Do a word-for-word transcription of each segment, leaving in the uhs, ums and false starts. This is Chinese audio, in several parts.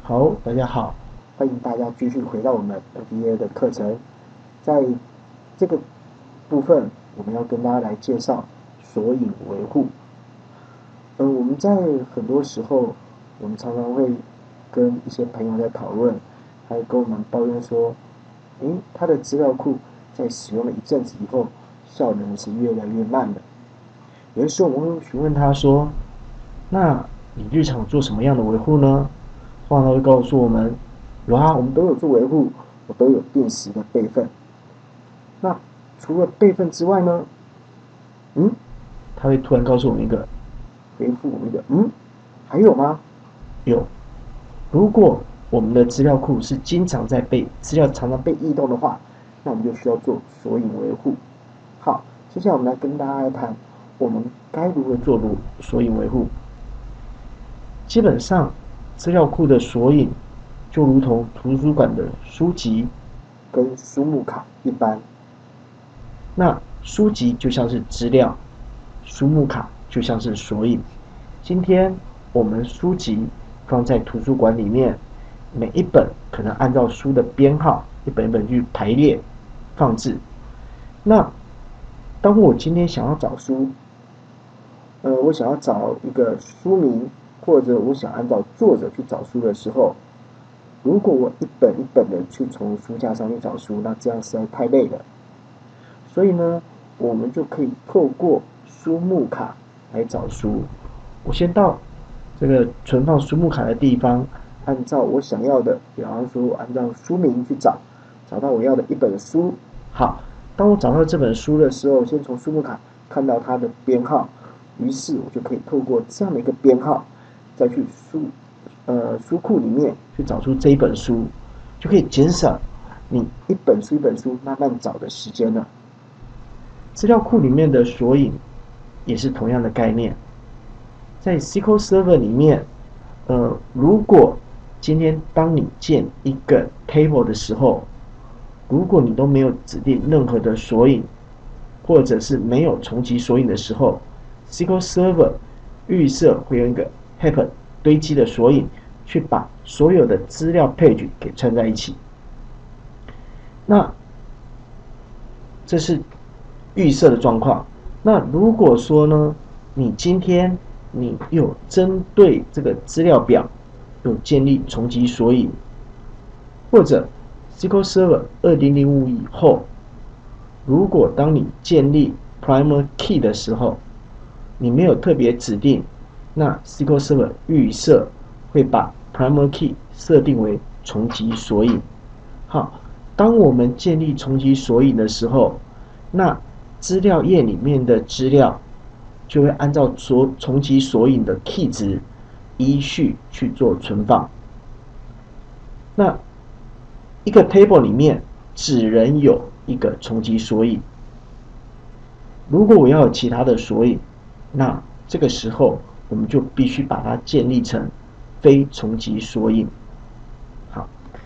好，大家好，欢迎大家继续回到我们 N B A 的课程。在这个部分，我们要跟大家来介绍索引维护。呃，我们在很多时候，我们常常会跟一些朋友在讨论，还跟我们抱怨说，诶，他的资料库在使用了一阵子以后，效能是越来越慢的。有的时候我们会询问他说，那你日常做什么样的维护呢？通常他会告诉我们，有啊，我们都有做维护，我都有定时的备份。那除了备份之外呢？嗯，他会突然告诉我们一个，回复我们一个，嗯，还有吗？有。如果我们的资料库是经常在被资料常常被异动的话，那我们就需要做索引维护。好，接下来我们来跟大家来谈，我们该如何做索引维护。基本上，资料库的索引就如同图书馆的书籍跟书目卡一般。那书籍就像是资料，书目卡就像是索引。今天我们书籍放在图书馆里面，每一本可能按照书的编号，一本一本去排列放置。那当我今天想要找书，呃，我想要找一个书名，或者我想按照作者去找书的时候，如果我一本一本的去从书架上去找书，那这样实在太累了。所以呢，我们就可以透过书目卡来找书。我先到这个存放书目卡的地方，按照我想要的，比方说按照书名去找，找到我要的一本书。好，当我找到这本书的时候，先从书目卡看到它的编号，于是我就可以透过这样的一个编号，再去书呃书库里面去找出这一本书，就可以减少你一本书一本书慢慢找的时间了。资料库里面的索引也是同样的概念，在 S Q L Server 里面，呃，如果今天当你建一个 table 的时候，如果你都没有指定任何的索引，或者是没有重启索引的时候， S Q L Server 预设会用一个 heap 堆积的索引，去把所有的资料 page 给串在一起。那这是预设的状况。那如果说呢，你今天你有针对这个资料表有建立重启索引，或者 S Q L Server 二点零五以后，如果当你建立 Primer Key 的时候，你没有特别指定，那 S Q L Server 预设会把 Primer Key 设定为重启索引。好，当我们建立重启索引的时候，那资料页里面的资料就会按照所重启索引的 key 值依序去做存放。那一个 table 里面只能有一个重启索引。如果我要有其他的索引，那这个时候我们就必须把它建立成非重启索引。好，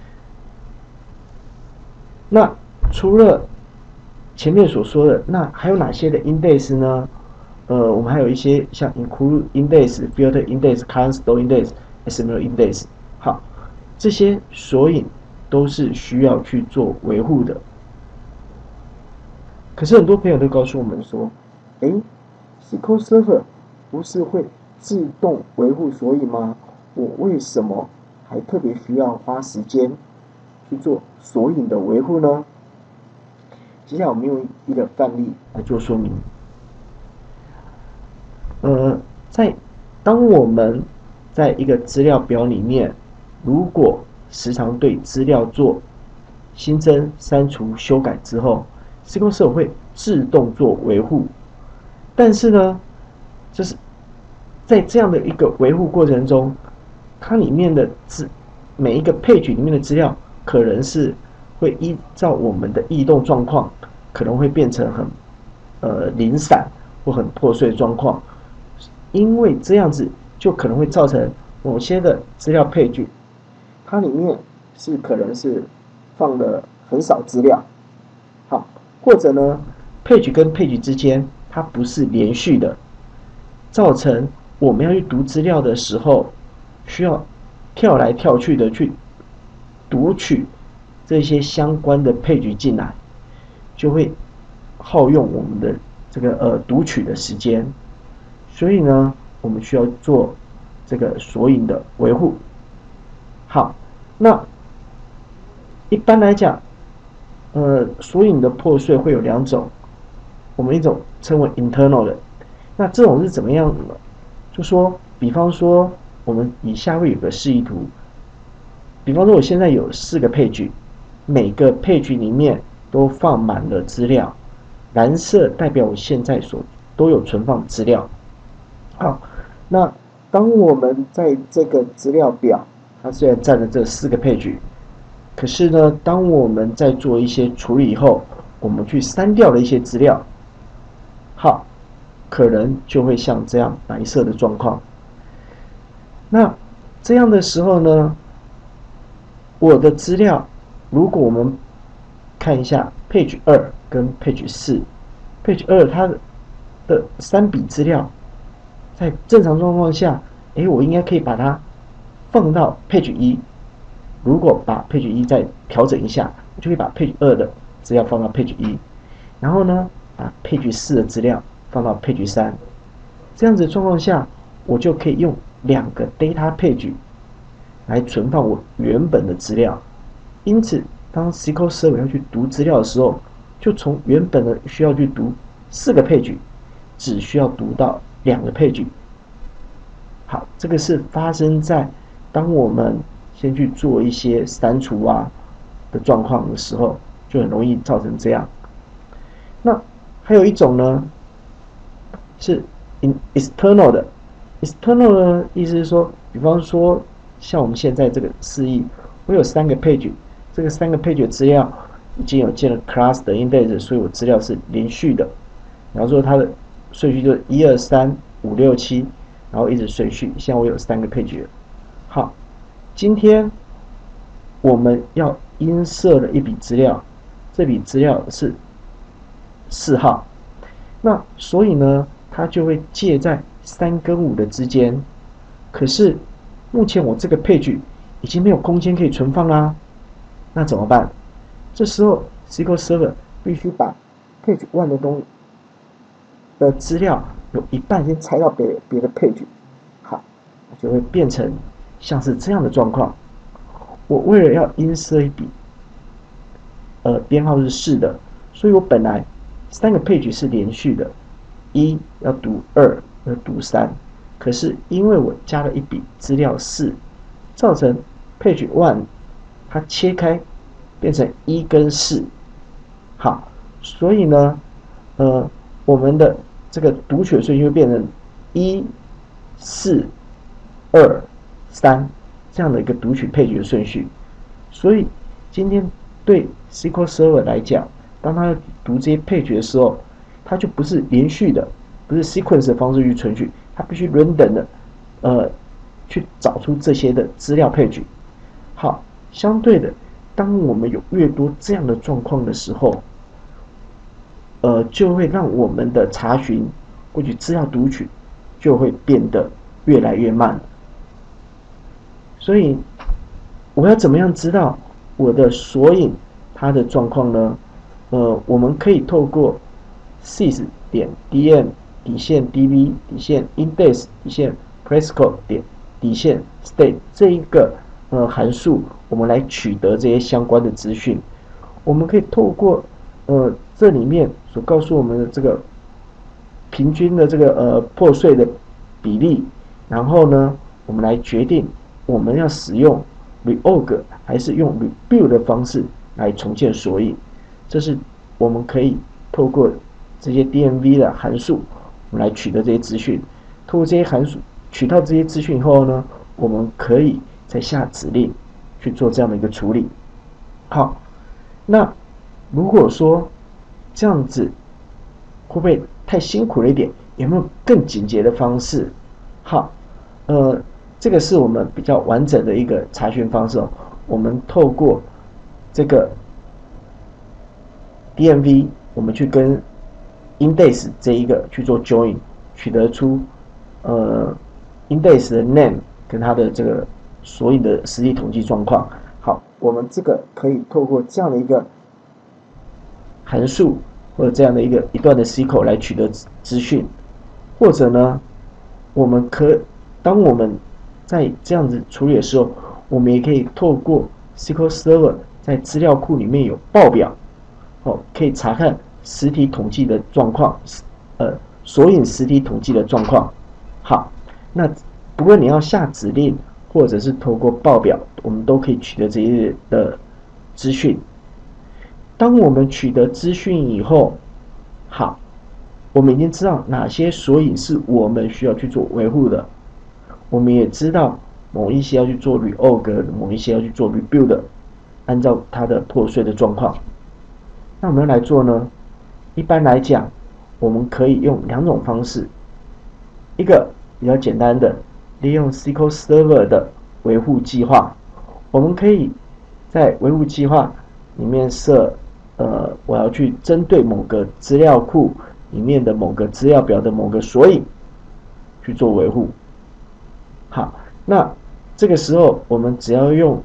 那除了前面所说的，那还有哪些的 index 呢？呃，我们还有一些像 include index、filter index、current store index、S M L index。好，这些索引都是需要去做维护的。可是很多朋友都告诉我们说，诶 S Q L Server 不是会自动维护索引吗？我为什么还特别需要花时间去做索引的维护呢？接下来我们用一个范例来做说明。呃，在当我们在一个资料表里面，如果时常对资料做新增、删除、修改之后 ，S Q L Server 会自动做维护。但是呢，就是在这样的一个维护过程中，它里面的资每一个 page 里面的资料可能是会依照我们的异动状况，可能会变成很呃零散或很破碎的状况，因为这样子就可能会造成某些的资料page，它里面是可能是放了很少资料，好，或者呢 page 跟 page 之间它不是连续的，造成我们要去读资料的时候需要跳来跳去的去读取这些相关的配局进来，就会耗用我们的这个呃读取的时间，所以呢，我们需要做这个索引的维护。好，那一般来讲，呃，索引的破碎会有两种，我们一种称为 internal 的，那这种是怎么样的呢？就说，比方说，我们以下会有个示意图，比方说我现在有四个配局，每个配局里面都放满了资料，蓝色代表我现在所都有存放资料。好，那当我们在这个资料表，它虽然占了这四个配局，可是呢，当我们在做一些处理以后，我们去删掉了一些资料，好，可能就会像这样白色的状况。那这样的时候呢，我的资料，如果我们看一下 page 二跟 page 四 ，page 二它的三笔资料，在正常状况下，诶，我应该可以把它放到 page 一。如果把 page 一再调整一下，我就可以把 page 二的资料放到 page 一，然后呢，把 page 四的资料放到 page 三。这样子的状况下，我就可以用两个 data page 来存放我原本的资料。因此，当 S Q L Server 要去读资料的时候，就从原本的需要去读四个page，只需要读到两个page。好，这个是发生在当我们先去做一些删除啊的状况的时候，就很容易造成这样。那还有一种呢，是 external 的。external 呢，意思是说，比方说像我们现在这个示意，我有三个 page， 这个三个 page 的资料已经有建了 class 的 index， 所以我资料是连续的。然后说它的顺序就是一二三五六七，然后一直顺序。现在我有三个 page 了。好，今天我们要音色了一笔资料，这笔资料是四号，那所以呢，它就会介在三跟五的之间。可是目前我这个page已经没有空间可以存放啦，那怎么办？这时候 S Q L Server 必须把 page 一的东西的资料有一半先拆到别别的page，好，就会变成像是这样的状况。我为了要insert一笔，呃，编号是四的，所以我本来三个page是连续的，一要读二，要读三，可是因为我加了一笔资料四，造成 page 一它切开变成一跟四，好，所以呢，呃，我们的这个读取顺序会变成一、四、二、三这样的一个读取page的顺序。所以今天对 S Q L Server 来讲，当它读这些page的时候，它就不是连续的，不是 sequence 的方式去存取，它必须 random 的，呃，去找出这些的资料page。好，相对的，当我们有越多这样的状况的时候，呃，就会让我们的查询或者资料读取就会变得越来越慢。所以我要怎么样知道我的索引它的状况呢？呃，我们可以透过 sys 点 dm 底线 db 底线 index 底线 presco 点底线 state 这一个呃函数，我们来取得这些相关的资讯。我们可以透过呃这里面所告诉我们的这个平均的这个呃破碎的比例，然后呢，我们来决定我们要使用 reorg 还是用 rebuild 的方式来重建索引。这是我们可以透过这些 D M V 的函数，我们来取得这些资讯。透过这些函数取到这些资讯以后呢，我们可以再下指令去做这样的一个处理。好，那如果说这样子会不会太辛苦了一点？有没有更简洁的方式？好，呃，这个是我们比较完整的一个查询方式哦。我们透过这个 D M V， 我们去跟 index 这一个去做 join， 取得出呃 index 的 name 跟它的这个索引的实体统计状况。好，我们这个可以透过这样的一个函数或者这样的一个一段的 S Q L 来取得资讯，或者呢，我们可当我们在这样子处理的时候，我们也可以透过 S Q L Server 在资料库里面有报表，哦，可以查看实体统计的状况，呃，索引实体统计的状况。好，那不过你要下指令，或者是透过报表，我们都可以取得这些的资讯。当我们取得资讯以后，好，我们已经知道哪些索引是我们需要去做维护的，我们也知道某一些要去做 reorg， 某一些要去做 rebuild， 按照它的破碎的状况。那我们要来做呢？一般来讲，我们可以用两种方式，一个比较简单的，利用 S Q L Server 的维护计划，我们可以在维护计划里面设，呃，我要去针对某个资料库里面的某个资料表的某个索引去做维护。好，那这个时候我们只要用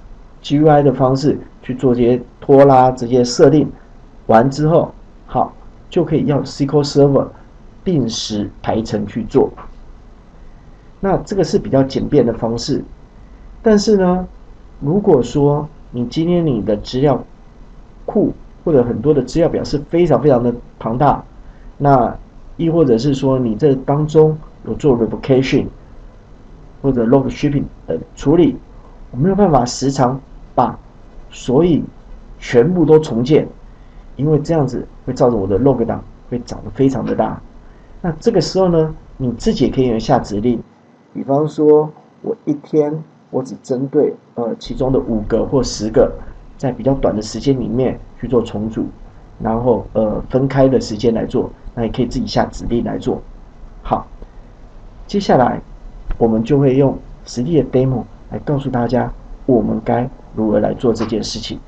G U I 的方式去做这些拖拉、这些设定完之后，好，就可以要 S Q L Server 定时排程去做。那这个是比较简便的方式，但是呢，如果说你今天你的资料库或者很多的资料表是非常非常的庞大，那亦或者是说你这当中有做 revocation 或者 log shipping 的处理，我没有办法时常把索引全部都重建，因为这样子会造成我的 log 档会长得非常的大。那这个时候呢，你自己也可以下指令，比方说我一天我只针对呃其中的五个或十个，在比较短的时间里面去做重组，然后呃分开的时间来做，那也可以自己下指令来做。好，接下来我们就会用实际的 demo 来告诉大家我们该如何来做这件事情。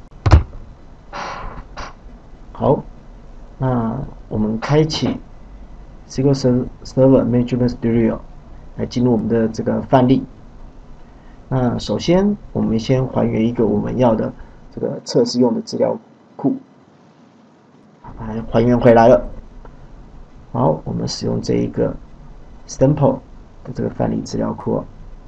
好，那我们开启 S Q L Server Management Studio 来进入我们的这个范例。那首先我们先还原一个我们要的这个测试用的资料库，来还原回来了。好，我们使用这一个 sample 的这个范例资料库。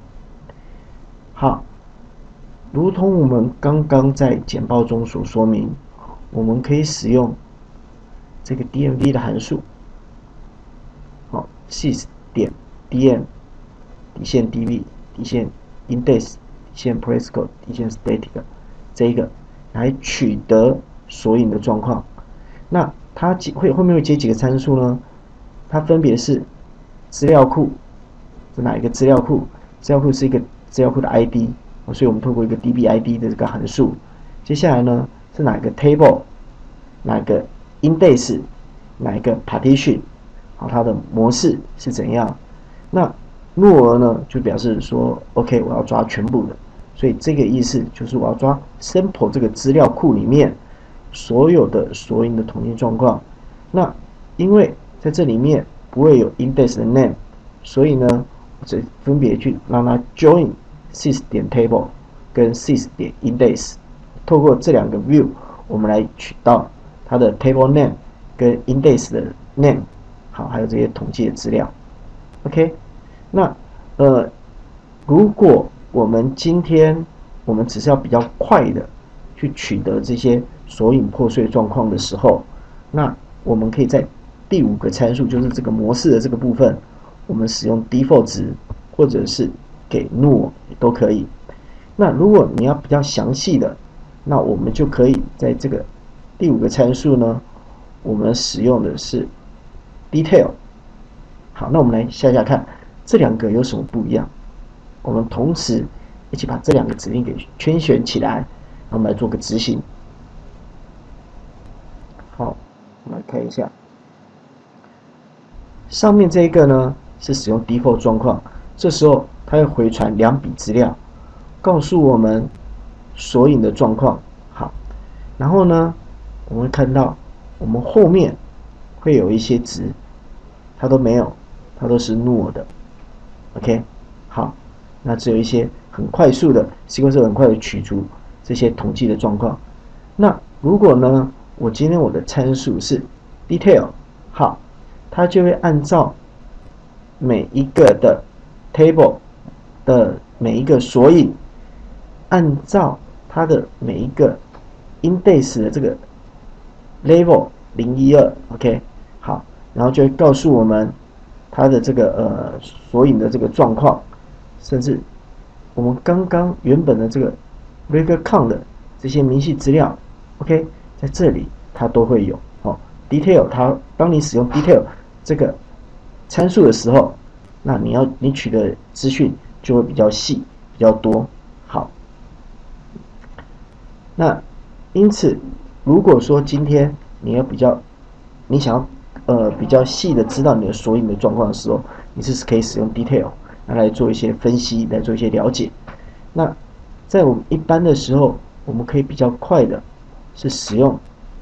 好，如同我们刚刚在简报中所说明，我们可以使用这个 D M V 的函数，好 ，sys 点 dm 底线 db 底线 index 底线 presco 底线 static 这一个来取得索引的状况。那它会后面会接几个参数呢？它分别是资料库是哪一个资料库？资料库是一个资料库的 I D， 所以我们透过一个 D B I D 的这个函数。接下来呢是哪一个 table， 哪一个 index， 哪一个 partition， 好，它的模式是怎样？那若尔呢就表示说 ，OK， 我要抓全部的，所以这个意思就是我要抓 sample 这个资料库里面所有的索引的统计状况。那因为在这里面不会有 index 的 name， 所以呢，我只分别去让它 join sys 点 table 跟 sys 点 index， 透过这两个 view， 我们来取到它的 table name 跟 index 的 name， 好，还有这些统计的资料。OK， 那呃，如果我们今天我们只是要比较快的去取得这些索引破碎状况的时候，那我们可以在第五个参数，就是这个模式的这个部分，我们使用 default 值，或者是给 null 都可以。那如果你要比较详细的，那我们就可以在这个第五个参数呢，我们使用的是 detail。好，那我们来下下看这两个有什么不一样。我们同时一起把这两个指令给圈选起来，然后我们来做个执行。好，我们来看一下。上面这一个呢是使用 default 状况，这时候它会回传两笔资料，告诉我们索引的状况。好，然后呢，我们会看到我们后面会有一些值，它都没有，它都是 null 的。OK， 好， 那只有一些很快速的 S Q L 很快的取出这些统计的状况。那如果呢，我今天我的参数是 detail， 好，它就会按照每一个的 table 的每一个索引，按照它的每一个 index 的这个 level 零一二 ，OK， 好，然后就会告诉我们它的这个呃索引的这个状况，甚至我们刚刚原本的这个 record count 的这些明细资料 ，OK， 在这里它都会有哦。detail 它当你使用 detail 这个参数的时候，那你要你取的资讯就会比较细、比较多。好，那因此，如果说今天你要比较，你想要呃比较细的知道你的索引的状况的时候，你是可以使用 detail 那来做一些分析，来做一些了解。那在我们一般的时候，我们可以比较快的是使用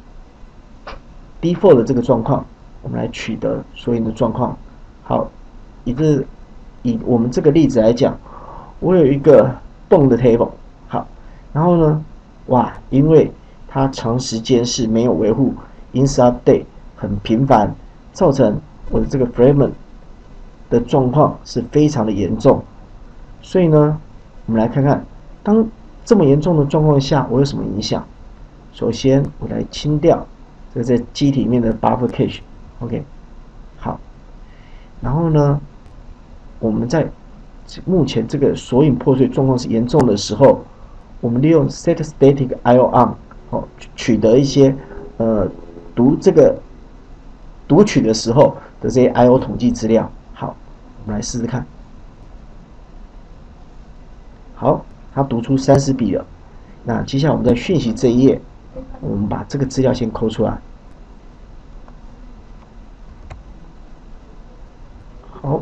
default 的这个状况，我们来取得索引的状况。好，以这以我们这个例子来讲，我有一个动的 table， 好，然后呢，哇，因为它长时间是没有维护 insert update 很频繁，造成我的这个 fragment 的状况是非常的严重。所以呢，我们来看看，当这么严重的状况下，我有什么影响？首先，我来清掉这个在机体里面的 buffer cache，OK， 好，然后呢，我们在目前这个索引破碎状况是严重的时候，我们利用 set static I O on 哦，取得一些呃读这个读取的时候的这些 I O 统计资料。好，我们来试试看。好，它读出三十笔了。那接下来我们在讯息这一页，我们把这个资料先抠出来。好，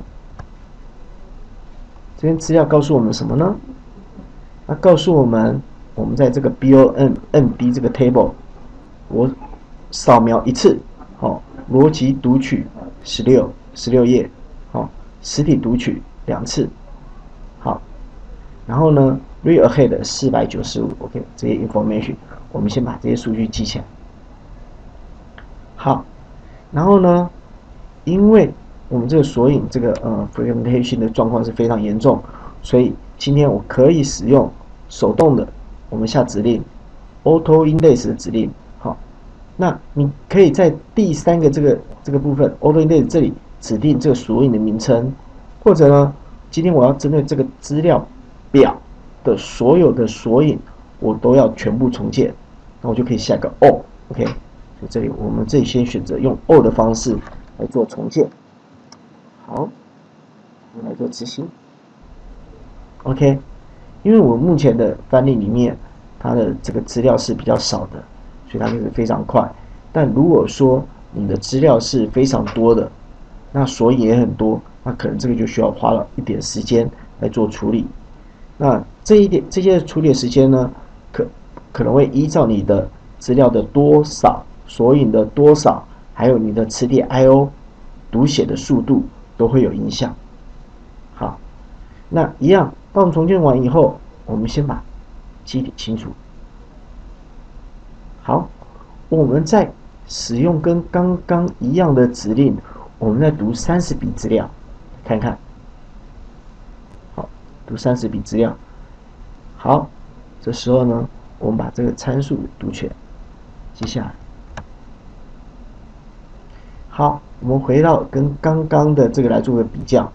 这边资料告诉我们什么呢？它告诉我们，我们在这个 B O M M D 这个 table， 我扫描一次，好，逻辑读取十六十六页，好，实体读取两次，好，然后呢 ，read ahead 四百九十五 ，OK， 这些 information， 我们先把这些数据记起来。好，然后呢，因为我们这个索引这个呃 fragmentation 的状况是非常严重，所以今天我可以使用手动的，我们下指令 auto index 的指令。好，那你可以在第三个这个这个部分 auto index 这里指定这个索引的名称，或者呢，今天我要针对这个资料表的所有的索引，我都要全部重建，那我就可以下个 all，OK， 所以这里我们这里先选择用 all 的方式来做重建。好，我们来做执行。OK， 因为我目前的范例里面，它的这个资料是比较少的，所以它就是非常快。但如果说你的资料是非常多的，那索引也很多，那可能这个就需要花了一点时间来做处理。那这一点这些处理的时间呢，可可能会依照你的资料的多少、索引的多少，还有你的磁碟 I O 读写的速度都会有影响。好，那一样，当我们重建完以后，我们先把基底清除。好，我们再使用跟刚刚一样的指令，我们再读三十笔资料，看看。好，读三十笔资料。好，这时候呢，我们把这个参数读起来。接下来，好，我们回到跟刚刚的这个来做个比较。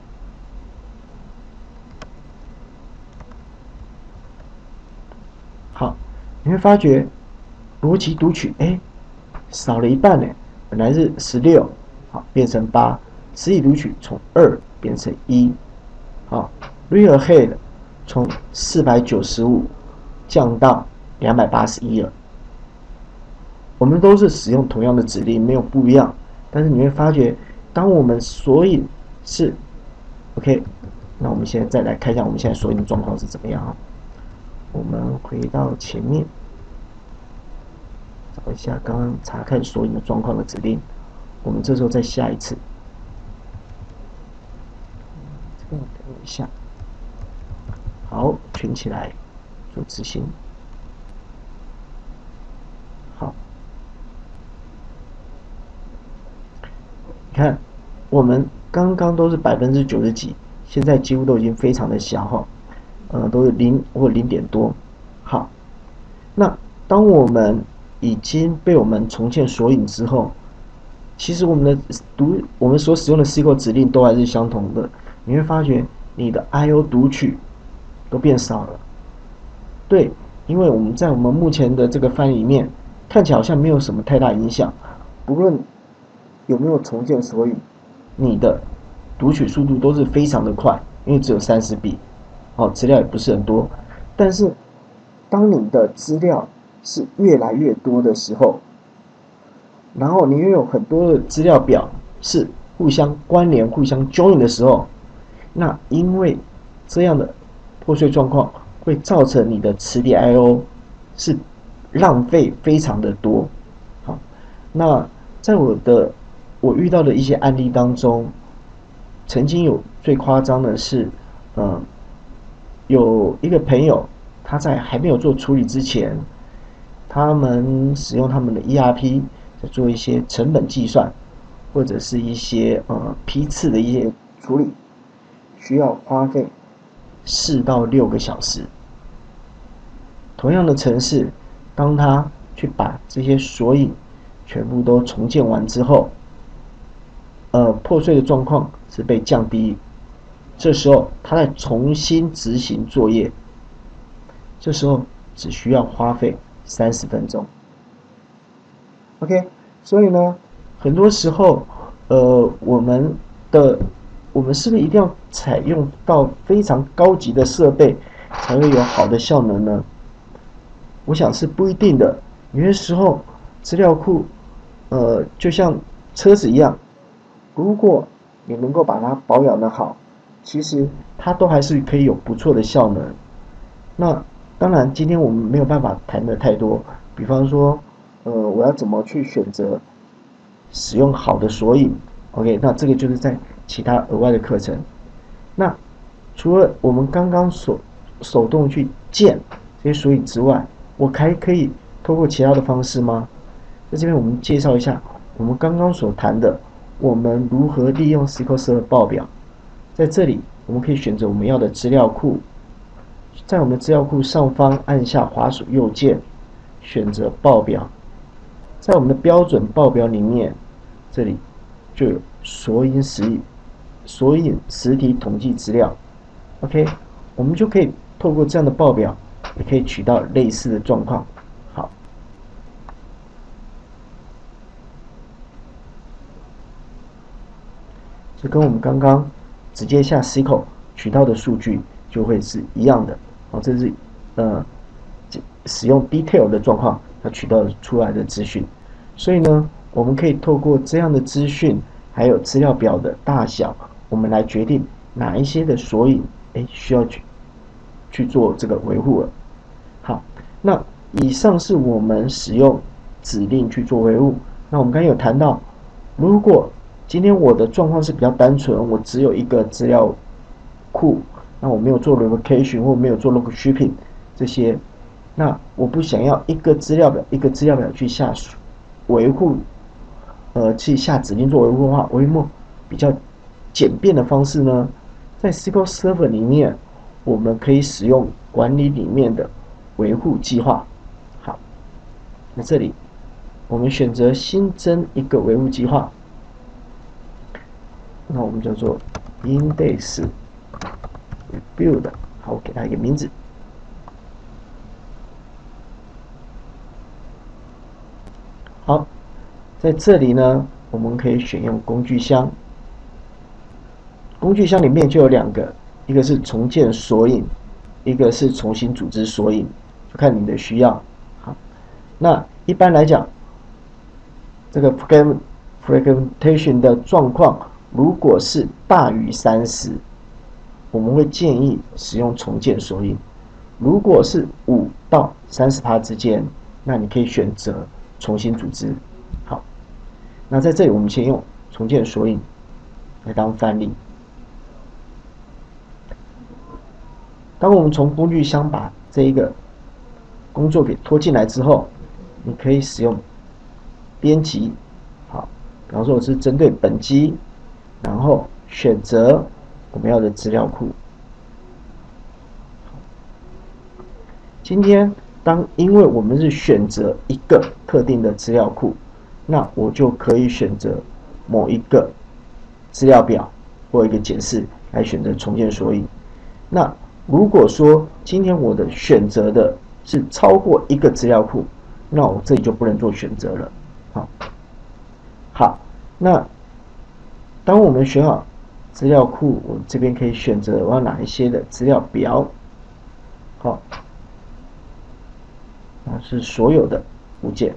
好，你会发觉逻辑读取，哎，少了一半呢，本来是十六，好，变成八，实体读取从二变成一，好 ，read ahead 从四百九十五降到两百八十一了。我们都是使用同样的指令，没有不一样，但是你会发觉，当我们索引是 OK， 那我们现在再来看一下我们现在索引的状况是怎么样啊？我们回到前面，找一下刚刚查看索引的状况的指令，我们这时候再下一次。这个等一下， 好，圈起来做执行。好，你看，我们刚刚都是百分之九十几，现在几乎都已经非常的小哈，呃，都是零或零点多。好，那当我们已经被我们重建索引之后，其实我们的读我们所使用的 S Q L 指令都还是相同的，你会发觉你的 I O 读取都变少了。对，因为我们在我们目前的这个翻译里面，看起来好像没有什么太大影响， 不论有没有重建索引， 你的读取速度都是非常的快，因为只有三十 B， 哦，资料也不是很多。 但是当你的资料是越来越多的时候， 然后你又有很多的资料表是互相关联、互相 join 的时候，那因为这样的破碎状况会造成你的磁碟 I O 是浪费非常的多。好，那在我的我遇到的一些案例当中，曾经有最夸张的是，嗯，有一个朋友他在还没有做处理之前，他们使用他们的 E R P 在做一些成本计算，或者是一些呃批次的一些处理，需要花费四到六个小时。同样的程式，当他去把这些索引全部都重建完之后，呃，破碎的状况是被降低。这时候他再重新执行作业，这时候只需要花费三十分钟。 OK， 所以呢， 很多时候，呃，我们的我们是不是一定要采用到非常高级的设备才会有好的效能呢？我想是不一定的。有些时候资料库，呃，就像车子一样， 如果你能够把它保养得好，其实它都还是可以有不错的效能。那当然，今天我们没有办法谈的太多，比方说， 呃，我要怎么去选择使用好的索引 ？OK， 那这个就是在其他额外的课程。那除了我们刚刚所手动去建这些索引之外，我还可以透过其他的方式吗？在这边我们介绍一下我们刚刚所谈的，我们如何利用 S Q L Server 报表。在这里，我们可以选择我们要的资料库，在我们资料库上方按下滑鼠右键，选择报表。在我们的标准报表里面，这里就有索引实索引实体统计资料。OK， 我们就可以透过这样的报表，也可以取到类似的状况。好，这跟我们刚刚直接下 S Q L 取到的数据就会是一样的。好，这是呃使用 detail 的状况，它取到出来的资讯。所以呢，我们可以透过这样的资讯，还有资料表的大小，我们来决定哪一些的索引，哎，需要去去做这个维护了。好，那以上是我们使用指令去做维护。那我们刚才有谈到，如果今天我的状况是比较单纯，我只有一个资料库，那我没有做 revocation 或没有做 log shipping 这些，那我不想要一个资料表一个资料表去下维护，呃，去下指令做维护的话，我用比较简便的方式呢，在 S Q L Server 里面，我们可以使用管理里面的维护计划。好，那这里我们选择新增一个维护计划，那我们叫做 index build， 好，我给它一个名字。好，在这里呢，我们可以选用工具箱。工具箱里面就有两个，一个是重建索引，一个是重新组织索引，就看你的需要。好，那一般来讲，这个 fragmentation 的状况，如果是大于三十，我们会建议使用重建索引；如果是五到三十趴之间，那你可以选择重新组织。好，那在这里我们先用重建索引来当范例。 当我们从工具箱把这一个工作给拖进来之后，你可以使用编辑，好，比方说我是针对本机，然后选择我们要的资料库。今天当因为我们是选择一个特定的资料库，那我就可以选择某一个资料表或一个检视来选择重建索引。那如果说今天我的选择的是超过一个资料库，那我这里就不能做选择了。好，好，那当我们选好资料库，我这边可以选择我要哪一些的资料表。好，那是所有的物件。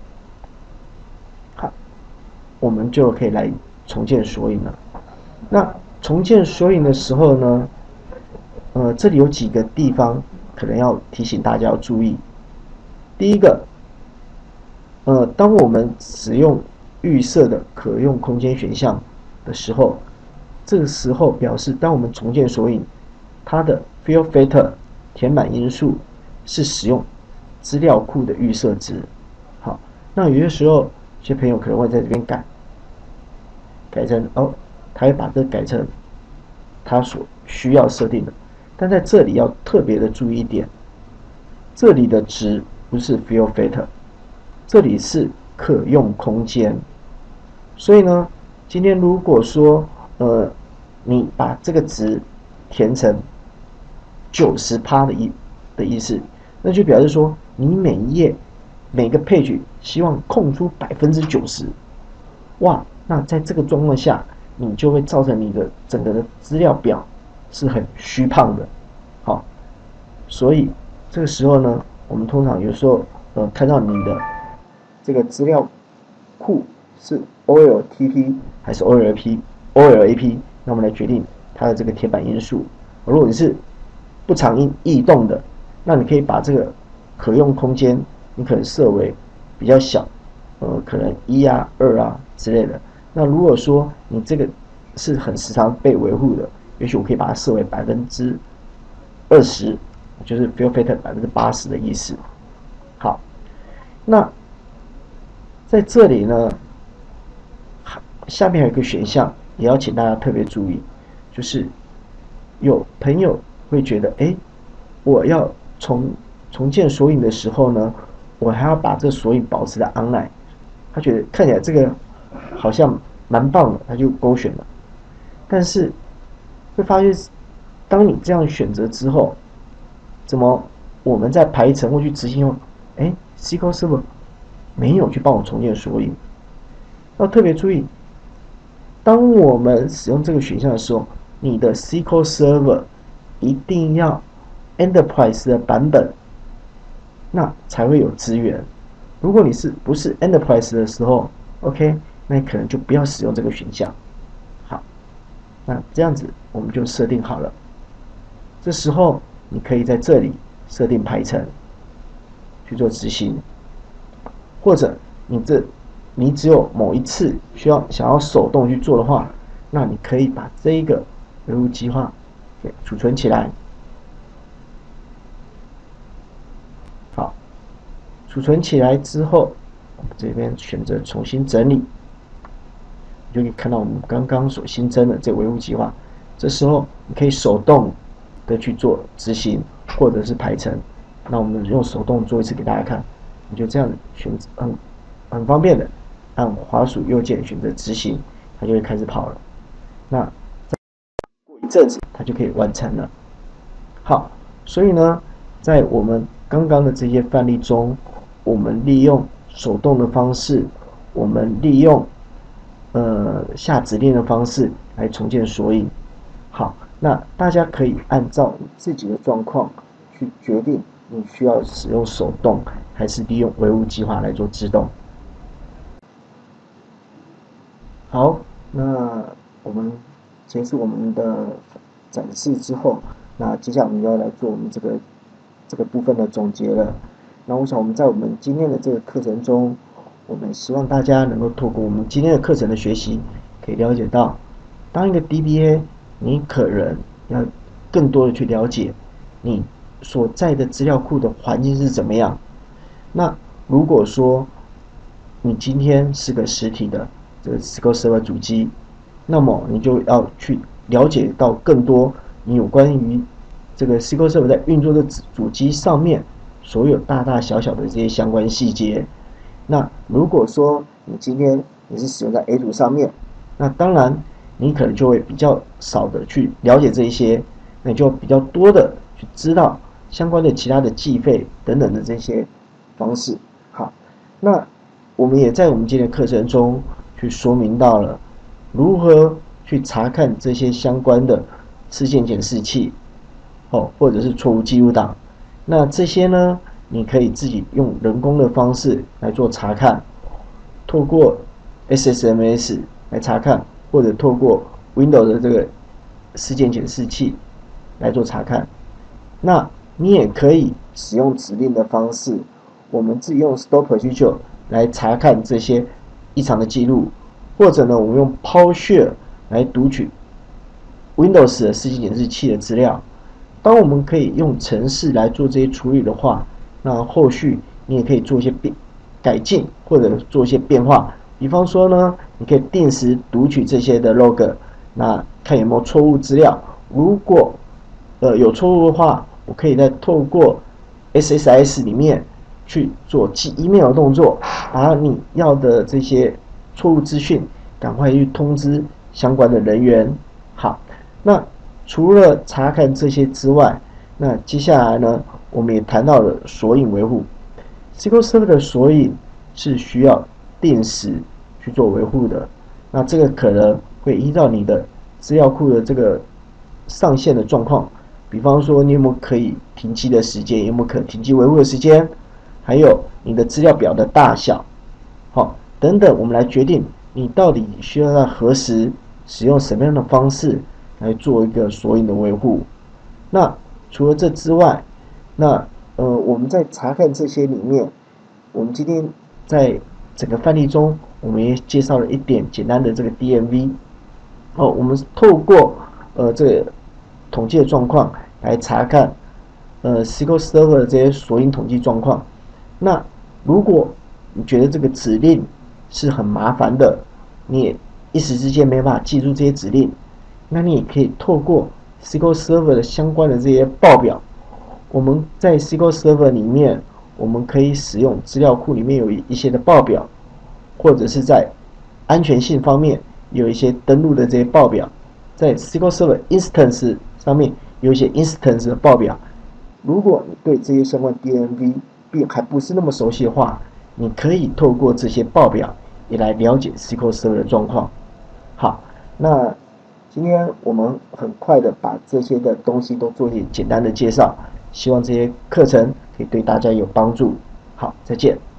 好，我们就可以来重建索引了。那重建索引的时候呢，呃，这里有几个地方可能要提醒大家要注意。第一个，呃，当我们使用预设的可用空间选项的时候，这个时候表示当我们重建索引，它的 field filter 填满因数是使用资料库的预设值。好，那有些时候，有些朋友可能会在这边改，改成哦，他会把这改成他所需要设定的。但在这里要特别的注意一点，这里的值不是 field filter， 这里是可用空间。所以呢，今天如果说呃你把这个值填成 百分之九十 的意的意思，那就表示说你每一页每个 page 希望空出 百分之九十， 哇，那在这个状况下，你就会造成你的整个的资料表是很虚胖的。好，所以这个时候呢，我们通常有时候呃看到你的这个资料库是 O L T P 还是 O L P O L A P， 那我们来决定它的这个填满因数。如果你是不常异动的，那你可以把这个可用空间，你可能设为比较小，呃，可能一啊、二啊之类的。那如果说你这个是很时常被维护的，也许我可以把它设为百分之二十，就是 field filter 百分之八十的意思。好，那在这里呢，下面有一个选项，也要请大家特别注意，就是有朋友会觉得，哎，我要重重建索引的时候呢，我还要把这索引保持在 online， 他觉得看起来这个好像蛮棒的，他就勾选了。但是会发现，当你这样选择之后，怎么我们在排程或去执行后，哎 ，S Q L Server 没有去帮我重建索引？要特别注意，当我们使用这个选项的时候，你的 S Q L Server 一定要 Enterprise 的版本，那才会有资源。如果你是不是 Enterprise 的时候 ，OK， 那你可能就不要使用这个选项。好，那这样子我们就设定好了。这时候你可以在这里设定排程去做执行，或者你这你只有某一次需要想要手动去做的话，那你可以把这一个维护计划给储存起来。好，储存起来之后，我们这边选择重新整理，你就可以看到我们刚刚所新增的这个维护计划。这时候你可以手动的去做执行，或者是排程。那我们用手动做一次给大家看，你就这样选择，很很方便的，按滑鼠右键选择执行，它就会开始跑了。那过一阵子，它就可以完成了。好，所以呢，在我们刚刚的这些范例中，我们利用手动的方式，我们利用呃下指令的方式来重建索引。好，那大家可以按照自己的状况去决定，你需要使用手动，还是利用维护计划来做自动。好，那我们结束我们的展示之后，那接下来我们要来做我们这个这个部分的总结了。那我想我们在我们今天的这个课程中，我们希望大家能够透过我们今天的课程的学习，可以了解到，当一个 D B A， 你可能要更多的去了解你所在的资料库的环境是怎么样。那如果说你今天是个实体的这个 S Q L Server 主机，那么你就要去了解到更多你有关于这个 S Q L Server 在运作的主机上面所有大大小小的这些相关细节。那如果说你今天你是使用在 A 组上面，那当然你可能就会比较少的去了解这一些，那你就比较多的去知道相关的其他的计费等等的这些方式。好，那我们也在我们今天的课程中去说明到了如何去查看这些相关的事件检视器，哦，或者是错误记录档。那这些呢，你可以自己用人工的方式来做查看，透过 S S M S 来查看，或者透过 Windows 的这个事件检视器来做查看。那你也可以使用指令的方式，我们自己用 Store Procedure 来查看这些异常的记录，或者呢，我们用 PowerShell 来读取 Windows 的事件检视器的资料。当我们可以用程式来做这些处理的话，那后续你也可以做一些变改进，或者做一些变化。比方说呢，你可以定时读取这些的 log， 那看有没有错误资料。如果呃有错误的话，我可以再透过 S S I S 里面去做寄 email 的动作，把你要的这些错误资讯赶快去通知相关的人员。好，那除了查看这些之外，那接下来呢，我们也谈到了索引维护。S Q L Server 的索引是需要定时去做维护的，那这个可能会依照你的资料库的这个上线的状况，比方说你有没有可以停机的时间，有没有可停机维护的时间，还有你的资料表的大小，好，等等，我们来决定你到底需要在何时使用什么样的方式来做一个索引的维护。那除了这之外，那呃我们在查看这些里面，我们今天在整个范例中，我们也介绍了一点简单的这个 D M V。哦，我们透过呃这个统计的状况来查看呃 S Q L Server 的这些索引统计状况。那如果你觉得这个指令是很麻烦的，你也一时之间没办法记住这些指令，那你也可以透过 S Q L Server 的相关的这些报表。我们在 S Q L Server 里面，我们可以使用资料库里面有一些的报表，或者是在安全性方面有一些登录的这些报表，在 S Q L Server Instance 上面有一些 Instance 的报表。如果你对这些相关 D M V 并还不是那么熟悉的话，你可以透过这些报表也来了解 S Q L Server 的状况。好，那今天我们很快的把这些的东西都做一些简单的介绍，希望这些课程可以对大家有帮助。好，再见。